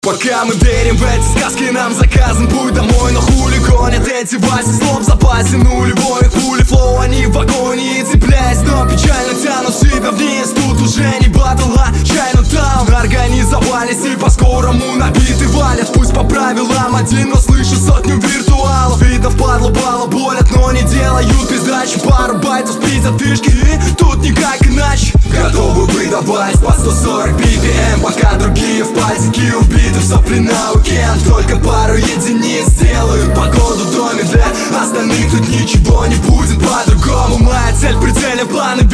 Пока мы верим в эти сказки, нам заказан путь домой. Но хули гонят эти васи, слов в запасе нулевой. Хули флоу, они в агонии, цепляясь, но печально тянут себя вниз. Тут уже не батл, а Чайна-таун. Организовались и по-скорому набиты валят. Пусть по правилам один, но слышу сотню виртуалов. Видно впадло, бала болят, но не делают передачи. Пару байтов спиздят фишки, и тут никак иначе. Готовы выдавать по 140 BPM, пока другие в пальчики убиты в сопли на уикенд. Только пару единиц сделают погоду в доме. Для остальных тут ничего не будет по-другому. Моя цель в пределе, планы